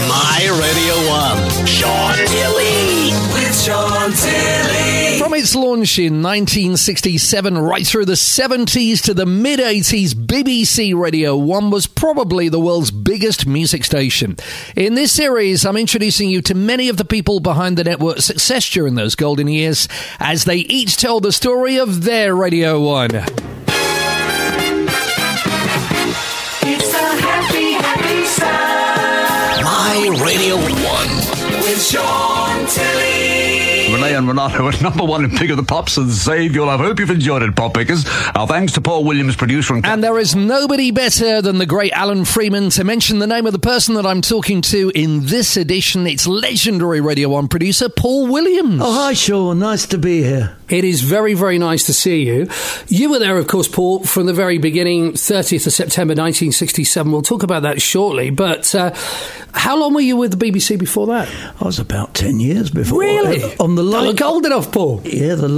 My Radio 1. Sean Tilley. With Sean Tilley. From its launch in 1967 right through the 70s to the mid-80s, BBC Radio 1 was probably the world's biggest music station. In this series, I'm introducing you to many of the people behind the network's success during those golden years as they each tell the story of their Radio 1. It's a happy, happy sound. My Radio 1. With Sean Tilley. Renee and Renato at number one in Pick of the Pops and Save Your Love. Hope you've enjoyed it, Pop Pickers. Our thanks to Paul Williams, producer. And there is nobody better than the great Alan Freeman to mention the name of the person that I'm talking to in this edition. It's legendary Radio 1 producer Paul Williams. Oh, hi, Sean. Nice to be here. It is very, very nice to see you. You were there, of course, Paul, from the very beginning, 30th of September 1967. We'll talk about that shortly. But how long were you with the BBC before that? I was about 10 years before. Really? On the light. Look old enough, Paul. Yeah, the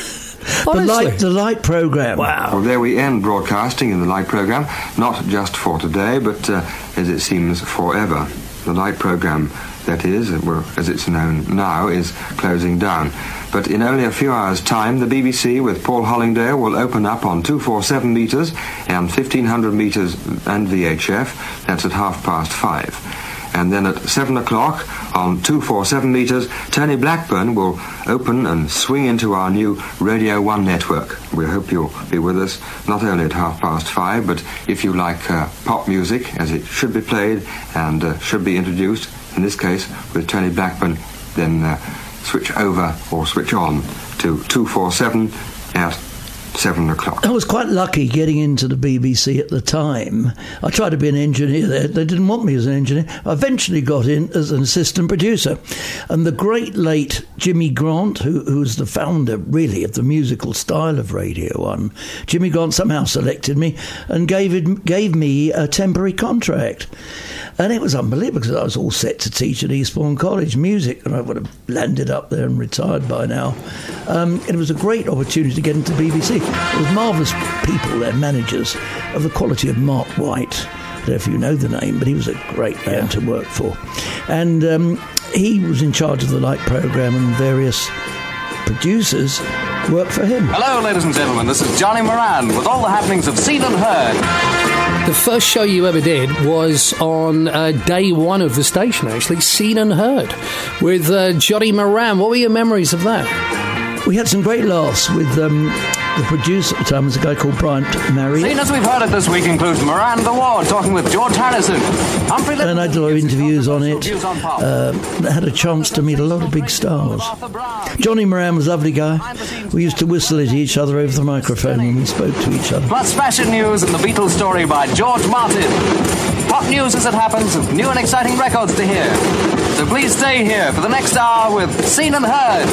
light programme. Wow. Well, there we end broadcasting in the light programme, not just for today, but as it seems, forever. The light programme, that is, well, as it's known now, is closing down. But in only a few hours' time, the BBC with Paul Hollingdale will open up on 247 metres and 1500 metres and VHF. That's at 5:30. And then at 7 o'clock on 247 metres, Tony Blackburn will open and swing into our new Radio 1 network. We hope you'll be with us not only at 5:30, but if you like pop music, as it should be played and should be introduced, in this case with Tony Blackburn, then switch over or switch on to 247 at 7 o'clock. I was quite lucky getting into the BBC at the time. I tried to be an engineer there. They didn't want me as an engineer. I eventually got in as an assistant producer. And the great late Jimmy Grant, who was the founder, really, of the musical style of Radio 1, Jimmy Grant somehow selected me and gave me a temporary contract. And it was unbelievable because I was all set to teach at Eastbourne College music, and I would have landed up there and retired by now. It was a great opportunity to get into BBC. There was marvellous people there, managers of the quality of Mark White. I don't know if you know the name, but he was a great man to work for. And he was in charge of the light programme, and various producers worked for him. Hello, ladies and gentlemen. This is Johnny Moran with all the happenings of Seen and Heard. The first show you ever did was on day one of the station, actually, Seen and Heard, with Johnny Moran. What were your memories of that? We had some great laughs with the producer at the time was a guy called Bryant Marriott. Seen as we've heard it this week includes Miranda Ward talking with George Harrison. And I did a lot of interviews on it. Had a chance to meet a lot of big stars. Johnny Moran was a lovely guy. We used to whistle at each other over the microphone when we spoke to each other. Plus fashion news and the Beatles story by George Martin. Pop news as it happens, with new and exciting records to hear. So please stay here for the next hour with Seen and Heard.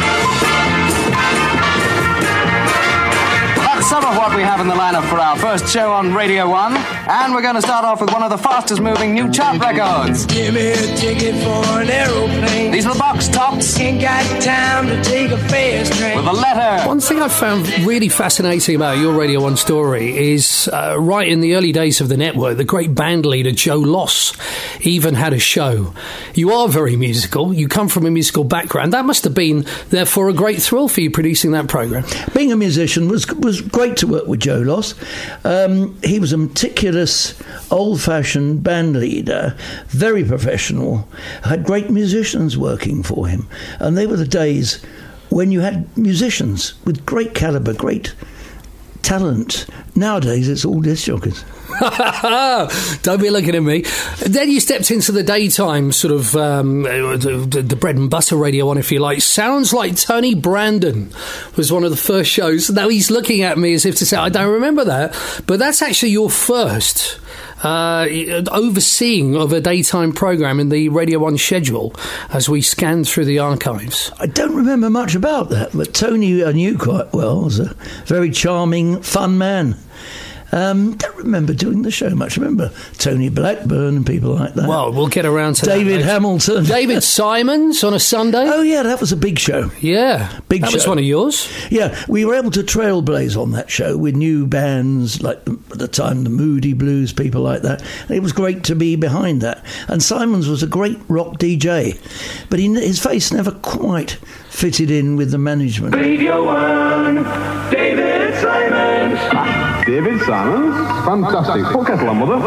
Some of what we have in the lineup for our first show on Radio 1, and we're going to start off with one of the fastest moving new chart records. Give me a ticket for an aeroplane. These are the Box Tops. Ain't got time to take a fast train. With a letter. One thing I found really fascinating about your Radio 1 story is right in the early days of the network, the great band leader Joe Loss even had a show. You are very musical. You come from a musical background. That must have been, therefore, a great thrill for you producing that programme. Being a musician was great to work with Joe Loss. He was a meticulous, old-fashioned band leader, very professional, had great musicians working for him. And they were the days when you had musicians with great calibre, great talent. Nowadays, it's all disc jockeys. Don't be looking at me. Then you stepped into the daytime sort of the bread and butter Radio 1, if you like. Sounds like Tony Brandon was one of the first shows. Now he's looking at me as if to say, I don't remember that. But that's actually your first overseeing of a daytime programme in the Radio 1 schedule as we scanned through the archives. I don't remember much about that, but Tony I knew quite well. Was a very charming, fun man. Don't remember doing the show much. I remember Tony Blackburn and people like that. Well, we'll get around to David that. Hamilton. David Simons on a Sunday. Oh, yeah, that was a big show. Yeah. Big that show. was one of yours. Yeah, we were able to trailblaze on that show with new bands, like at the time the Moody Blues, people like that. And it was great to be behind that. And Simons was a great rock DJ, but his face never quite fitted in with the management. Radio 1, David Simons. David Simons? Fantastic. Put kettle on, mother.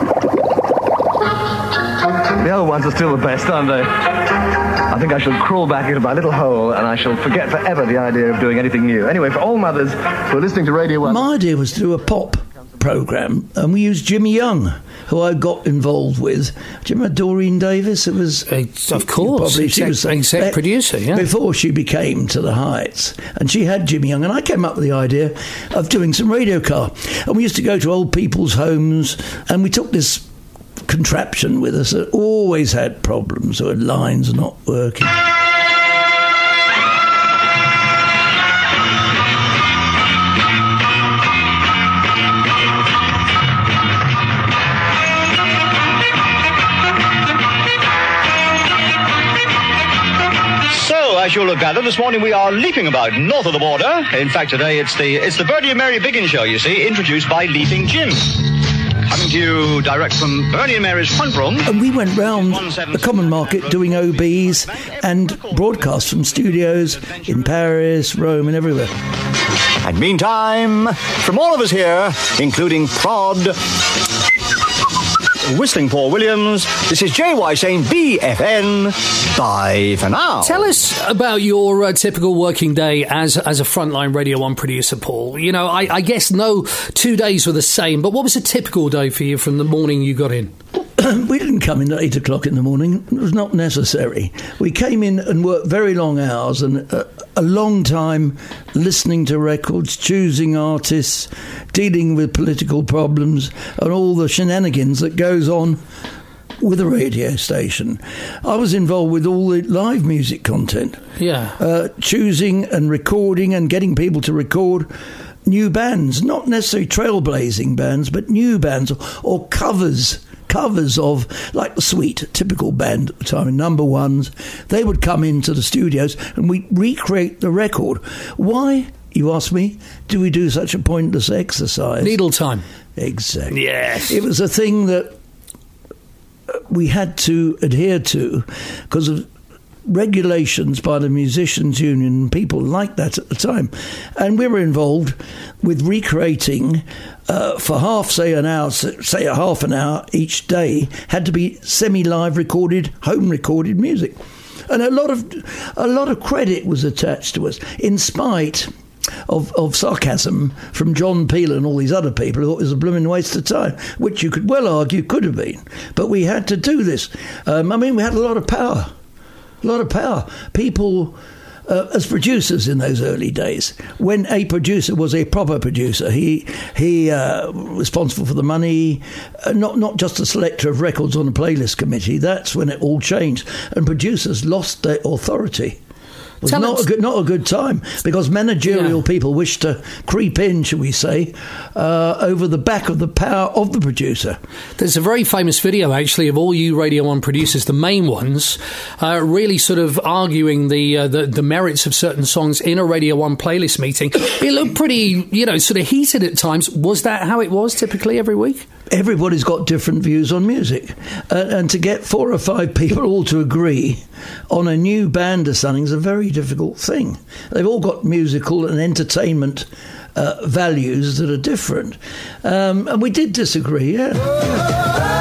The old ones are still the best, aren't they? I think I shall crawl back into my little hole and I shall forget forever the idea of doing anything new. Anyway, for all mothers who are listening to Radio 1... My idea was to do a pop programme, and we used Jimmy Young, who I got involved with. Do you remember Doreen Davis? It was... Of course. She was exec producer, yeah. Before she became To the Heights. And she had Jimmy Young, and I came up with the idea of doing some radio car. And we used to go to old people's homes, and we took this contraption with us that always had problems, or lines not working. As you'll have gathered, this morning we are leaping about north of the border. In fact, today it's the Bertie and Mary Biggin show, you see, introduced by Leaping Jim. Coming to you direct from Bernie and Mary's front room. And we went round the Common Market doing OBs and broadcasts from studios in Paris, Rome and everywhere. And meantime, from all of us here, including Prod, Whistling Paul Williams, this is JY saying BFN. Bye for now. Tell us about your typical working day as a frontline Radio 1 producer, Paul. You know, I guess no 2 days were the same, but what was a typical day for you from the morning you got in? We didn't come in at 8 o'clock in the morning. It was not necessary. We came in and worked very long hours and a long time listening to records, choosing artists, dealing with political problems and all the shenanigans that goes on with a radio station. I was involved with all the live music content. Yeah. Choosing and recording and getting people to record new bands, not necessarily trailblazing bands, but new bands or covers of, like the Sweet, typical band at the time, number ones. They would come into the studios and we recreate the record. Why, you ask me, do we do such a pointless exercise? Needle time. Exactly. Yes. It was a thing that we had to adhere to because of regulations by the Musicians Union and people like that at the time. And we were involved with recreating for half an hour each day, had to be semi-live recorded, home recorded music. And a lot of credit was attached to us, in spite of sarcasm from John Peel and all these other people who thought it was a blooming waste of time, which you could well argue could have been. But we had to do this. We had a lot of power. People, as producers in those early days, when a producer was a proper producer, he responsible for the money, not just a selector of records on a playlist committee. That's when it all changed, and producers lost their authority. It was not a good time because managerial people wish to creep in, shall we say, over the back of the power of the producer. There's a very famous video, actually, of all you Radio 1 producers, the main ones, really sort of arguing the merits of certain songs in a Radio 1 playlist meeting. It looked pretty, sort of heated at times. Was that how it was typically every week? Everybody's got different views on music. And to get 4 or 5 people all to agree on a new band or something is a very difficult thing. They've all got musical and entertainment values that are different. And we did disagree, yeah.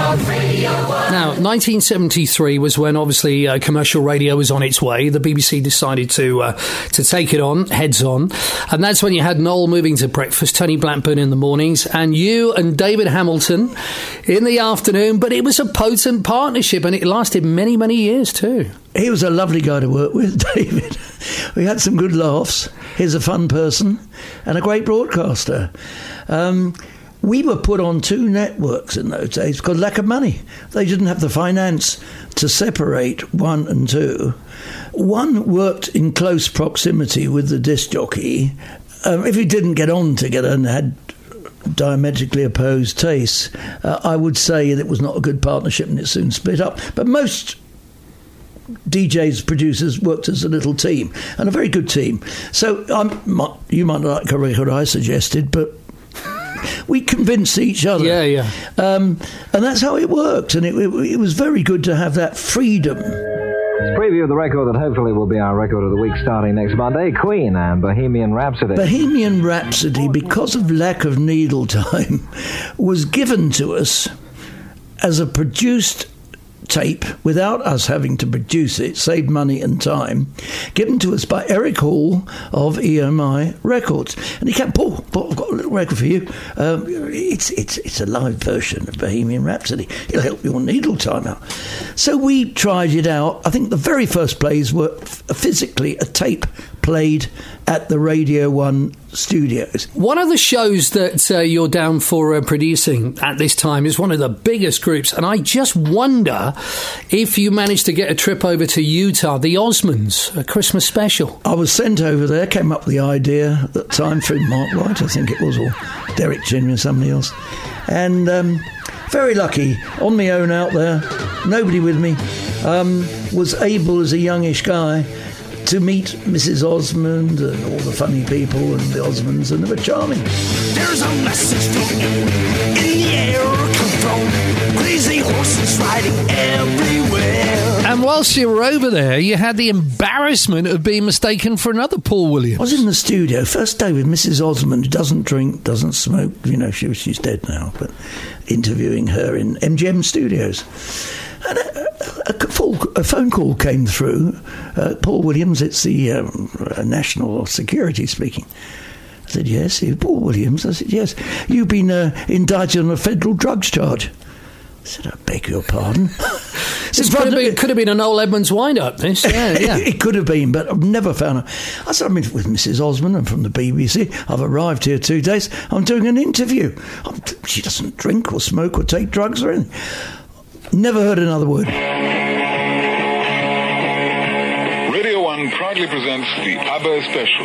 Now, 1973 was when obviously commercial radio was on its way. The BBC decided to take it on, heads on. And that's when you had Noel moving to breakfast, Tony Blackburn in the mornings, and you and David Hamilton in the afternoon. But it was a potent partnership, and it lasted many, many years too. He was a lovely guy to work with, David. We had some good laughs. He's a fun person and a great broadcaster. We were put on 2 networks in those days because of lack of money. They didn't have the finance to separate 1 and 2. One worked in close proximity with the disc jockey. If you didn't get on together and had diametrically opposed tastes, I would say that it was not a good partnership and it soon split up. But most DJs, producers worked as a little team, and a very good team. So you might not like a record I suggested, but we convinced each other. Yeah. And that's how it worked, and it was very good to have that freedom. Let's preview the record that hopefully will be our record of the week starting next Monday. Queen and Bohemian Rhapsody. Bohemian Rhapsody, because of lack of needle time, was given to us as a produced tape without us having to produce it, saved money and time, given to us by Eric Hall of EMI Records. And he kept, Paul, I've got a little record for you. It's a live version of Bohemian Rhapsody. It'll help your needle time out. So we tried it out. I think the very first plays were physically a tape played at the Radio 1 studios. One of the shows that you're down for producing at this time is one of the biggest groups, and I just wonder if you managed to get a trip over to Utah, the Osmonds, a Christmas special. I was sent over there, came up with the idea at the time through Mark Wright, I think it was, or Derek Chin or somebody else. And very lucky, on my own out there, nobody with me, was able as a youngish guy to meet Mrs. Osmond and all the funny people and the Osmonds, and they were charming. There's a message from you in the air, come from crazy horses riding everywhere. And whilst you were over there, you had the embarrassment of being mistaken for another Paul Williams. I was in the studio, first day with Mrs. Osmond, who doesn't drink, doesn't smoke, she's dead now, but interviewing her in MGM Studios. And a phone call came through. Paul Williams, it's the National Security speaking. I said, yes. Paul Williams? I said, yes. You've been indicted on a federal drugs charge. I said, I beg your pardon. This could have been a Noel Edmonds wind-up, this. Yeah. It could have been, but I've never found her. I said, I'm in with Mrs. Osmond. I'm from the BBC. I've arrived here 2 days. I'm doing an interview. She doesn't drink or smoke or take drugs or anything. Never heard another word. Radio 1 proudly presents the ABBA Special.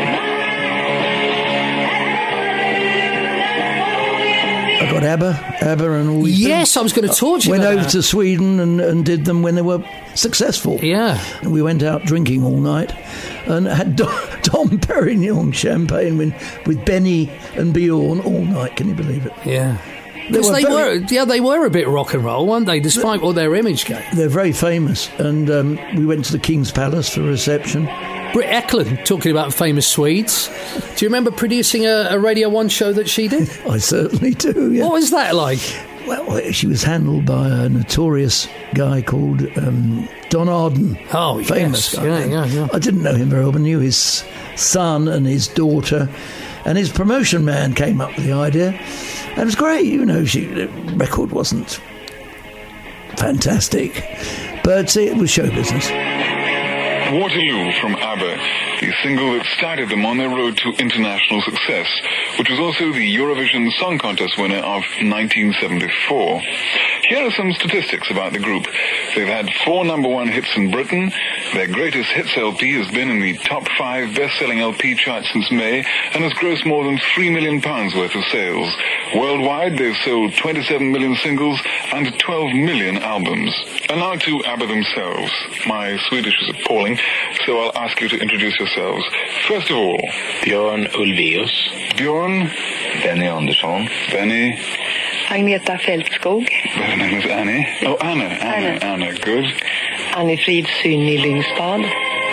I got ABBA and all these Yes, things. I was going to talk to you Went about over that. to Sweden and did them when they were successful. Yeah. And we went out drinking all night and had Dom Perignon champagne with Benny and Bjorn all night. Can you believe it? Yeah. They were a bit rock and roll, weren't they, despite what their image gave? They're very famous, and we went to the King's Palace for a reception. Britt Eklund, talking about famous Swedes. Do you remember producing a Radio 1 show that she did? I certainly do, yeah. What was that like? Well, she was handled by a notorious guy called Don Arden. Oh, famous guy. Yeah. I didn't know him very well, but knew his son and his daughter. And his promotion man came up with the idea. And it was great, the record wasn't fantastic, but it was show business. Waterloo from ABBA, the single that started them on their road to international success, which was also the Eurovision Song Contest winner of 1974. Here are some statistics about the group. They've had 4 #1 hits in Britain. Their greatest hits LP has been in the top 5 best-selling LP charts since May and has grossed more than £3 million worth of sales. Worldwide, they've sold 27 million singles and 12 million albums. And now to ABBA themselves. My Swedish is appalling, so I'll ask you to introduce yourselves. First of all, Björn Ulvaeus. Björn. Benny Andersson. Benny. Agneta Fältskog. Her name is Annie. Oh, Anna, good. Annie Fridsyn Lyngstad.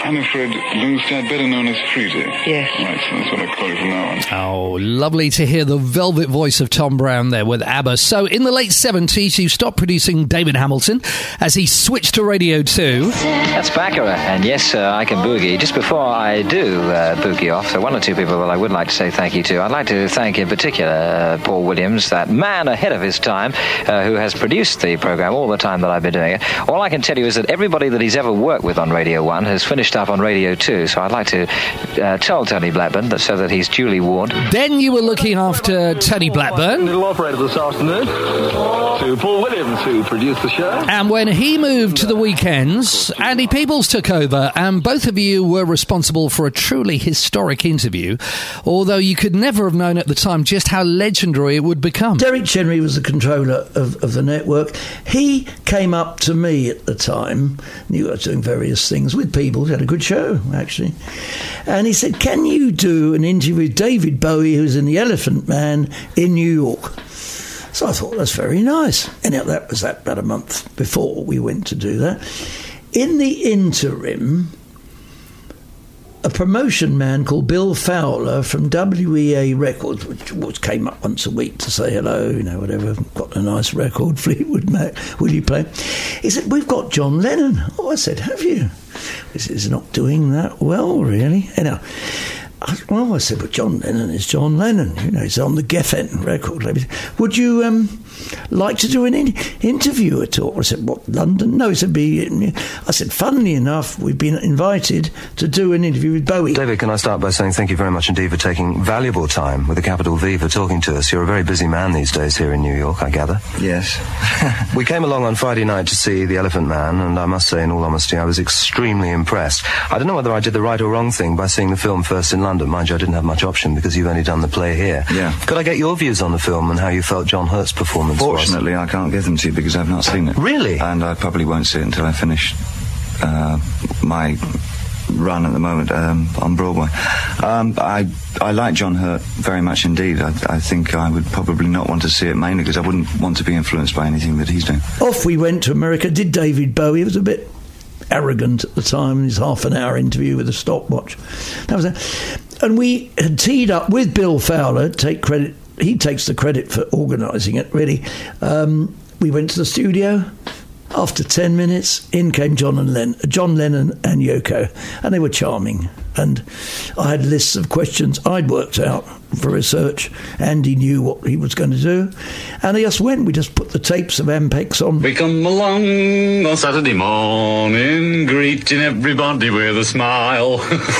I'm afraid, Lundstad, better known as Friede. Yes. Right, so that's what I call you from now on. Oh, lovely to hear the velvet voice of Tom Brown there with ABBA. So, in the late 70s, you stopped producing David Hamilton as he switched to Radio 2. That's Baccarat, and yes, I can boogie. Just before I do boogie off, so one or two people that I would like to say thank you to. I'd like to thank in particular Paul Williams, that man ahead of his time, who has produced the program all the time that I've been doing it. All I can tell you is that everybody that he's ever worked with on Radio 1 has finished up on Radio 2, so I'd like to tell Tony Blackburn that so that he's duly warned. Then you were looking after Tony Blackburn. Little operator this afternoon to Paul Williams, who produced the show. And when he moved to the weekends, Andy Peebles took over, and both of you were responsible for a truly historic interview, although you could never have known at the time just how legendary it would become. Derek Chenry was the controller of the network. He came up to me at the time, knew I was doing various things with Peebles, had a good show, actually, and he said, can you do an interview with David Bowie, who's in the Elephant Man, in New York? So I thought, that's very nice. Anyhow, that was about a month before we went to do that. In the interim, a promotion man called Bill Fowler from WEA Records, which came up once a week to say hello, whatever, got a nice record, Fleetwood Mac, will you play? He said, we've got John Lennon. Oh, I said, have you? He said, he's not doing that well, really. Anyhow, I said, well, John Lennon is John Lennon. He's on the Geffen record. Would you like to do an interview at all? I said, what, London? No, he said, I said, funnily enough, we've been invited to do an interview with Bowie. David, can I start by saying thank you very much indeed for taking valuable time, with a capital V, for talking to us. You're a very busy man these days here in New York, I gather. Yes. We came along on Friday night to see The Elephant Man, and I must say, in all honesty, I was extremely impressed. I don't know whether I did the right or wrong thing by seeing the film first in London. Mind you, I didn't have much option because you've only done the play here. Yeah. Could I get your views on the film and how you felt John Hurt's performance Fortunately, I can't give them to you because I've not seen it. Really? And I probably won't see it until I finish my run at the moment on Broadway. I like John Hurt very much indeed. I think I would probably not want to see it, mainly because I wouldn't want to be influenced by anything that he's doing. Off we went to America, did David Bowie. It was a bit arrogant at the time in his half-an-hour interview with a stopwatch. That was it. And we had teed up with Bill Fowler, take credit. He takes the credit for organising it, really. We went to the studio. After 10 minutes, in came John Lennon and Yoko, and they were charming. And I had lists of questions I'd worked out for research. Andy knew what he was going to do. And they just went. We just put the tapes of Ampex on. We come along on Saturday morning, greeting everybody with a smile.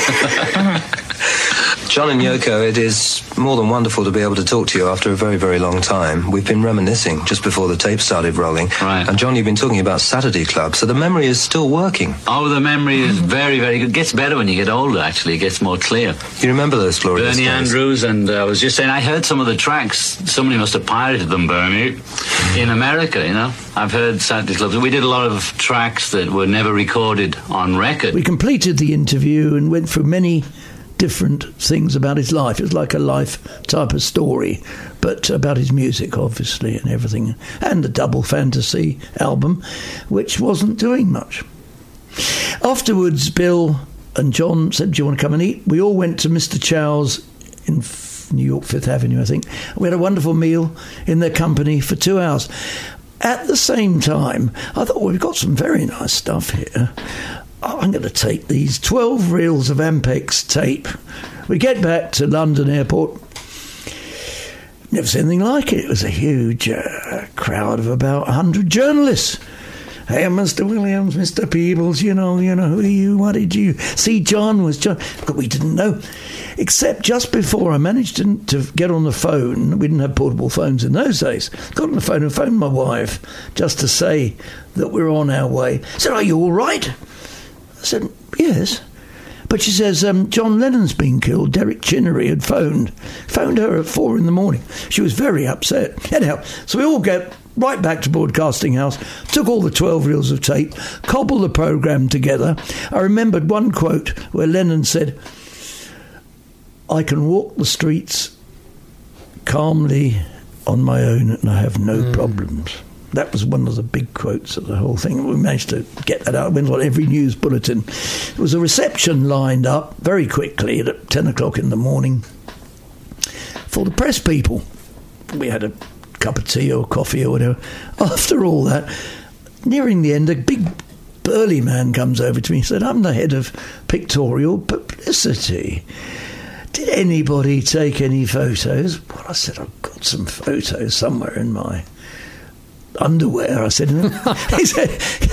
John and Yoko, it is more than wonderful to be able to talk to you after a very, very long time. We've been reminiscing just before the tape started rolling. Right. And John, you've been talking about Saturday Club, so the memory is still working. Oh, the memory is very, very good. It gets better when you get older, actually. It gets more clear. You remember those glorious Bernie days? Andrews, and I was just saying, I heard some of the tracks. Somebody must have pirated them, Bernie, in America, I've heard Saturday Club. We did a lot of tracks that were never recorded on record. We completed the interview and went through many different things about his life. It was like a life type of story, but about his music, obviously, and everything. And the Double Fantasy album, which wasn't doing much. Afterwards, Bill and John said, do you want to come and eat? We all went to Mr. Chow's in New York, 5th Avenue, I think. We had a wonderful meal in their company for 2 hours. At the same time, I thought, well, we've got some very nice stuff here. I'm going to take these 12 reels of Ampex tape. We get back to London Airport. Never seen anything like it. It was a huge crowd of about 100 journalists. Hey, Mr. Williams, Mr. Peebles, who are you? What did you see? John was John. But we didn't know. Except just before I managed to get on the phone, we didn't have portable phones in those days. Got on the phone and phoned my wife just to say that we're on our way. I said, are you all right? I said, yes. But she says, John Lennon's been killed. Derek Chinnery had phoned her at 4 a.m. She was very upset. Anyhow, so we all get right back to Broadcasting House, took all the 12 reels of tape, cobbled the programme together. I remembered one quote where Lennon said, I can walk the streets calmly on my own and I have no problems. That was one of the big quotes of the whole thing. We managed to get that out. It went on every news bulletin. There was a reception lined up very quickly at 10 o'clock in the morning for the press people. We had a cup of tea or coffee or whatever. After all that, nearing the end, a big burly man comes over to me and said, "I'm the head of pictorial publicity. Did anybody take any photos?" Well, I said, "I've got some photos somewhere in my underwear." I said, he said,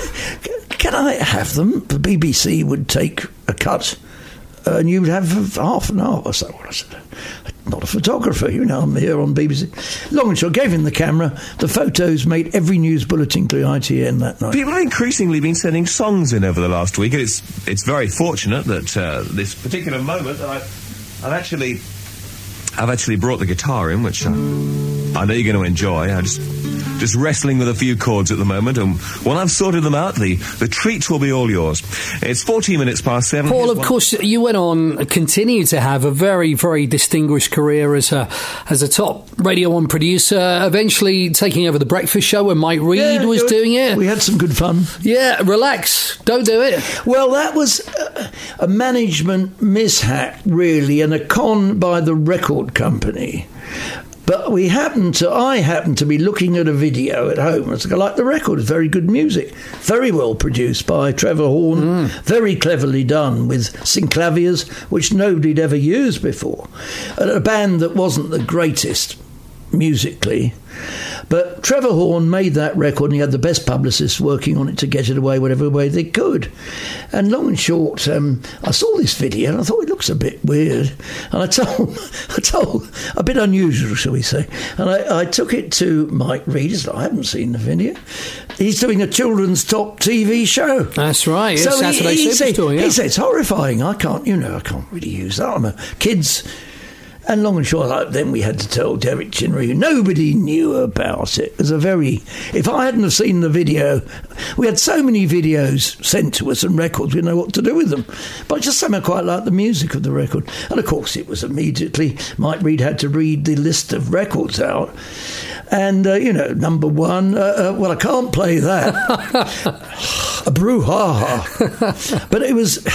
"Can I have them? The BBC would take a cut and you'd have half an hour." I said, "Well," I said, "I'm not a photographer, I'm here on BBC." Long and short, gave him the camera. The photos made every news bulletin to ITN that night. People have increasingly been sending songs in over the last week, and it's very fortunate that this particular moment I've actually brought the guitar in, which I know you're going to enjoy. I just wrestling with a few chords at the moment, and when I've sorted them out, the treats will be all yours. It's 14 minutes past 7. Paul, of course, you went on, continue to have a very, very distinguished career as a top Radio 1 producer, eventually taking over The Breakfast Show when Mike Reid was doing it. We had some good fun. Yeah, relax. Don't do it. Well, that was a management mishap, really, and a con by the record company. But I happened to be looking at a video at home. It's like the record is very good music, very well produced by Trevor Horn, very cleverly done with synclaviers, which nobody'd ever used before. And a band that wasn't the greatest musically. But Trevor Horn made that record, and he had the best publicists working on it to get it away whatever way they could. And long and short, I saw this video and I thought it looks a bit weird. And I told a bit unusual, shall we say. And I took it to Mike Reid. He said, "I haven't seen the video." He's doing a children's top TV show. That's right. So Saturday Superstore. He said, "It's horrifying. I can't really use that. I'm a kids." And long and short, then we had to tell Derek Chinnery. Nobody knew about it. It was if I hadn't have seen the video, we had so many videos sent to us and records, we didn't know what to do with them. But I just somehow quite liked the music of the record. And of course, it was immediately, Mike Reid had to read the list of records out. And, number one, well, I can't play that. A brouhaha. But it was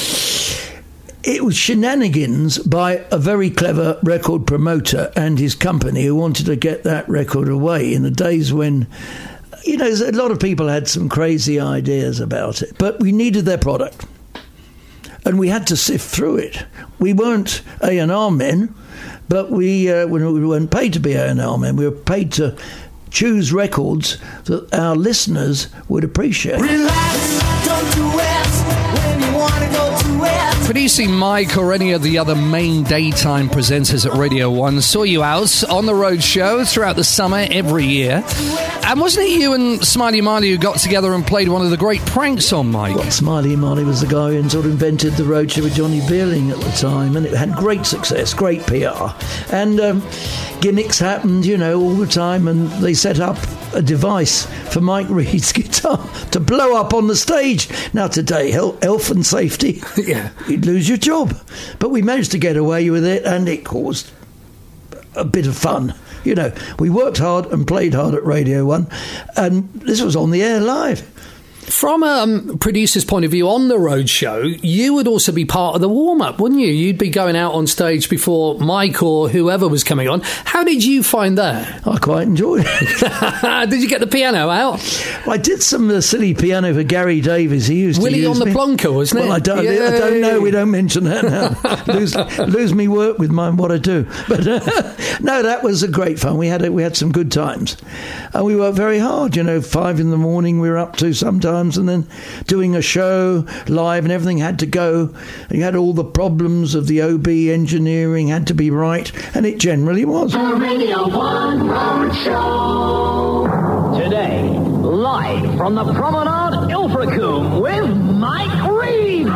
shenanigans by a very clever record promoter and his company who wanted to get that record away in the days when, a lot of people had some crazy ideas about it. But we needed their product. And we had to sift through it. We weren't A&R men, but we weren't paid to be A&R men. We were paid to choose records that our listeners would appreciate. Relax, don't do it when you want to go to it. Producing Mike or any of the other main daytime presenters at Radio 1 saw you out on the road show throughout the summer every year. And wasn't it you and Smiley Marley who got together and played one of the great pranks on Mike? Well, Smiley Marley was the guy who sort of invented the road show with Johnny Beerling at the time, and it had great success, great PR. And gimmicks happened, all the time, and they set up a device for Mike Reid's guitar to blow up on the stage. Now today, health and safety, you'd lose your job. But we managed to get away with it, and it caused a bit of fun. We worked hard and played hard at Radio 1, and this was on the air live. From a producer's point of view on the road show, you would also be part of the warm-up, wouldn't you? You'd be going out on stage before Mike or whoever was coming on. How did you find that? I quite enjoyed it. Did you get the piano out? Well, I did some silly piano for Gary Davies. He used Willie to use on the plonker, wasn't it? Well, I don't know. We don't mention that now. lose me work with what I do. But no, that was a great fun. We had some good times. And we worked very hard. 5 in the morning we were up to sometimes. And then doing a show live and everything had to go. You had all the problems of the OB engineering had to be right, and it generally was. The Radio 1 Road Show. Today, live from the Promenade Ilfracombe with Mike Reid.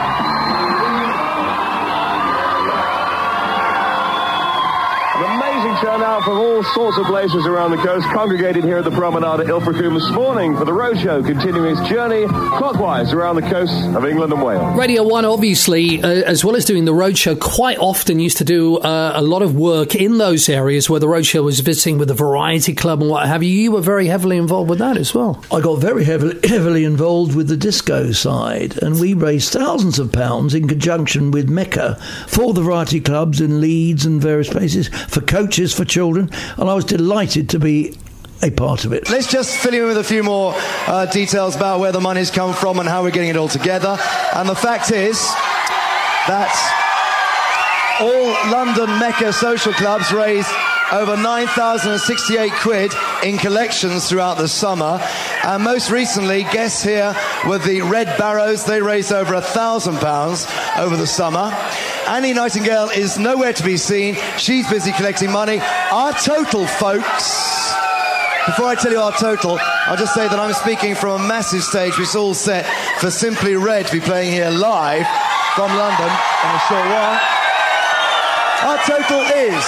An amazing turn out from all sorts of places around the coast, congregated here at the Promenade at Ilfracombe this morning for the Roadshow, continuing its journey clockwise around the coasts of England and Wales. Radio 1, obviously, as well as doing the Roadshow, quite often used to do a lot of work in those areas where the Roadshow was visiting with the Variety Club and what have you. You were very heavily involved with that as well. I got very heavily involved with the disco side, and we raised thousands of pounds in conjunction with Mecca for the Variety Clubs in Leeds and various places, for coaches for children, and I was delighted to be a part of it. Let's just fill you with a few more details about where the money's come from and how we're getting it all together. And the fact is that all London Mecca social clubs raised over 9,068 quid in collections throughout the summer. And most recently, guests here were the Red Barrows. They raised over £1,000 over the summer. Annie Nightingale is nowhere to be seen. She's busy collecting money. Our total, folks, before I tell you our total, I'll just say that I'm speaking from a massive stage which is all set for Simply Red to be playing here live from London in a short while. Our total is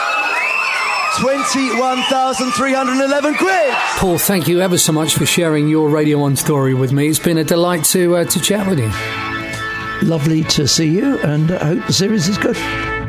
21,311 quid. Paul, thank you ever so much for sharing your Radio 1 story with me. It's been a delight to chat with you. Lovely to see you, and I hope the series is good.